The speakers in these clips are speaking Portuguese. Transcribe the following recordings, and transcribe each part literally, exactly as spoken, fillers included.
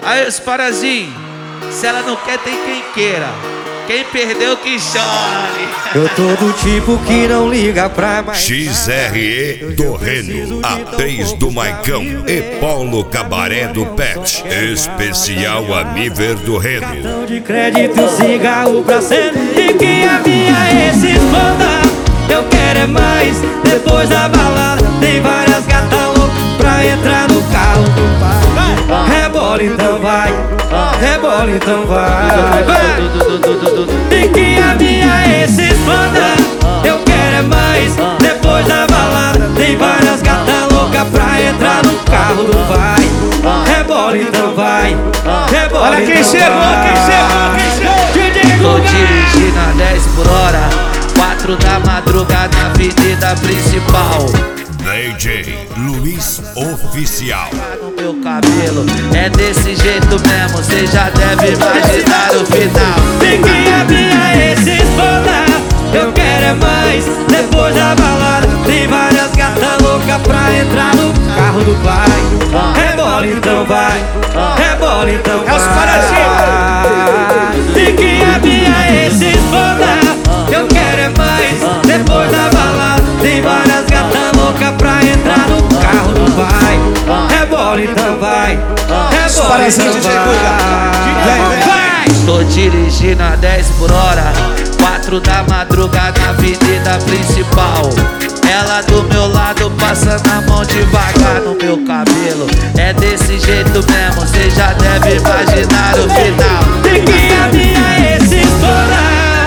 Aí os parazinhos, se ela não quer, tem quem queira. Quem perdeu que chore. Eu tô do tipo que não liga pra mais. X R E do Reno, a três do Maicão e Polo Cabaré do Pet. Especial Aniver do Reno. Cartão de crédito, cigarro pra ser. E que a minha ex esconda. Eu quero é mais. Depois da balada tem várias gatas loucas pra entrar no carro do pai. Rebola então vai, rebola então vai, vai. E que a minha ex esconda. Eu quero é mais. Depois da balada tem várias gatas loucas pra entrar no carro do pai. Rebola então vai, rebola. Olha quem então chegou, vai. quem chegou, quem chegou. Tô dirigindo a dez por hora, quatro da madrugada na avenida principal. D J Luiz Oficial. No meu cabelo é desse jeito mesmo, cê já deve imaginar o final. Tem que a minha ex esposa. Eu quero é mais. Depois da balada tem várias gatas loucas pra entrar no carro do pai. Rebola então vai, rebola então vai. É os parazinhos. Tem que a minha ex esposa. Eu quero é mais. Depois da balada tem várias gatas loucas pra entrar no carro do pai. Rebola então vai, rebola parazinhos, então D J Guga. vai. Tô dirigindo a dez por hora, quatro da madrugada na avenida principal. Ela do meu lado passando a mão devagar no meu cabelo. É desse jeito mesmo, cê já deve imaginar o final. Tem que a minha ex esposa.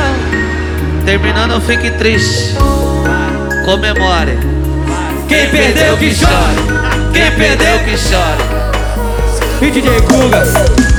Terminando, fique triste, comemore. Quem perdeu que chore, Quem perdeu que chore. e D J Guga.